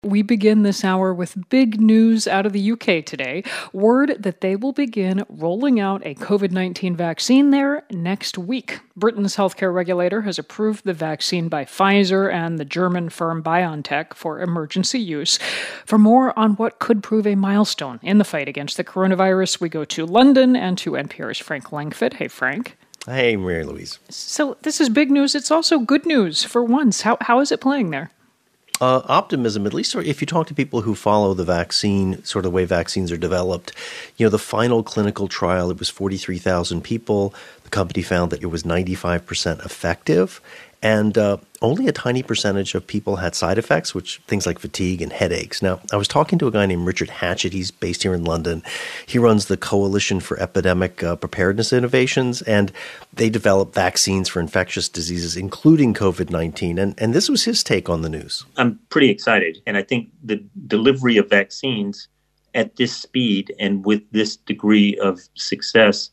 We begin this hour with big news out of the UK today. Word that they will begin rolling out a COVID-19 vaccine there next week. Britain's healthcare regulator has approved the vaccine by Pfizer and the German firm BioNTech for emergency use. For more on what could prove a milestone in the fight against the coronavirus, we go to London and to NPR's Frank Langfitt. Hey, Frank. Hey, Mary Louise. So this is big news. It's also good news for once. How is it playing there? Optimism, at least if you talk to people who follow the vaccine, sort of the way vaccines are developed, the final clinical trial, it was 43,000 people. The company found that it was 95% effective. And only a tiny percentage of people had side effects, which things like fatigue and headaches. Now, I was talking to a guy named Richard Hatchett. He's based here in London. He runs the Coalition for Epidemic Preparedness Innovations, and they develop vaccines for infectious diseases, including COVID-19. And this was his take on the news. I'm pretty excited. And I think the delivery of vaccines at this speed and with this degree of success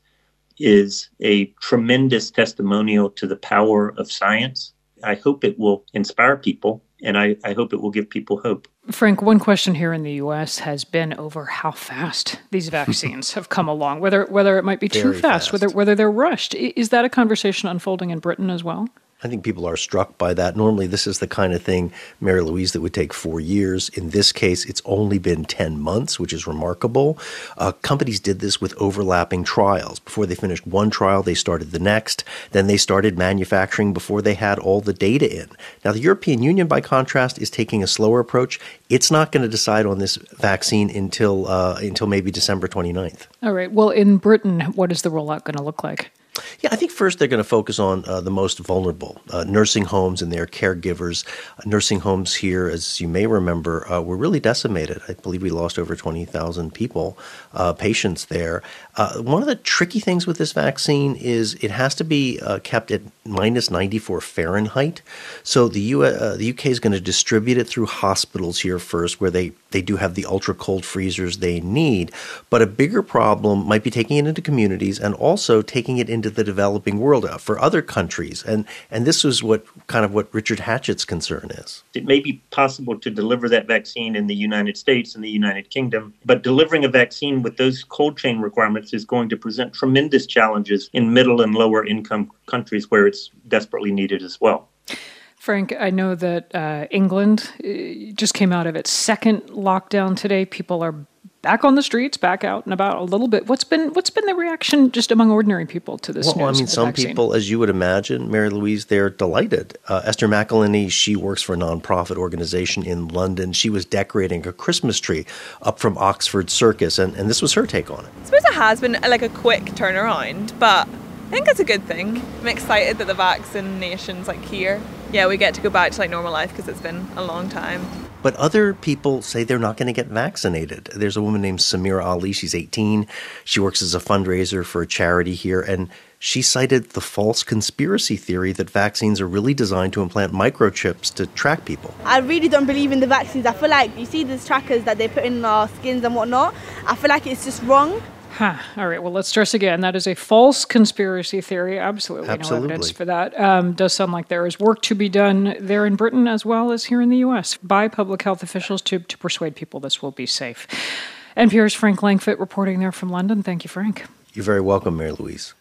is a tremendous testimonial to the power of science. I hope it will inspire people, and I hope it will give people hope. Frank, one question here in the U.S. has been over how fast these vaccines have come along, whether it might be too fast, whether they're rushed. Is that a conversation unfolding in Britain as well? I think people are struck by that. Normally, this is the kind of thing, Mary Louise, that would take 4 years. In this case, it's only been 10 months, which is remarkable. Companies did this with overlapping trials. Before they finished one trial, they started the next. Then they started manufacturing before they had all the data in. Now, the European Union, by contrast, is taking a slower approach. It's not going to decide on this vaccine until maybe December 29th. All right. Well, in Britain, what is the rollout going to look like? Yeah, I think first they're going to focus on the most vulnerable, nursing homes and their caregivers. Nursing homes here, as you may remember, were really decimated. I believe we lost over 20,000 people, patients there. One of the tricky things with this vaccine is it has to be kept at minus 94 Fahrenheit. So the UK is going to distribute it through hospitals here first, where they do have the ultra cold freezers they need. But a bigger problem might be taking it into communities and also taking it into the developing world for other countries. And this is what Richard Hatchett's concern is. It may be possible to deliver that vaccine in the United States and the United Kingdom, but delivering a vaccine with those cold chain requirements is going to present tremendous challenges in middle and lower income countries where it's desperately needed as well. Frank, I know that England just came out of its second lockdown today. People are back on the streets, back out and about a little bit. What's been the reaction just among ordinary people to this news? Well, I mean, some people, as you would imagine, Mary Louise, they're delighted. Esther McElhenney, she works for a nonprofit organization in London. She was decorating a Christmas tree up from Oxford Circus, and this was her take on it. I suppose it has been like a quick turnaround, but I think it's a good thing. I'm excited that the vaccination's here. Yeah, we get to go back to normal life because it's been a long time. But other people say they're not going to get vaccinated. There's a woman named Samira Ali. She's 18. She works as a fundraiser for a charity here, and she cited the false conspiracy theory that vaccines are really designed to implant microchips to track people. I really don't believe in the vaccines. I feel like you see these trackers that they put in our skins and whatnot. I feel like it's just wrong. All right. Well, let's stress again. That is a false conspiracy theory. Absolutely no evidence for that. Does sound like there is work to be done there in Britain as well as here in the U.S. by public health officials to persuade people this will be safe. NPR's Frank Langfitt reporting there from London. Thank you, Frank. You're very welcome, Mary Louise.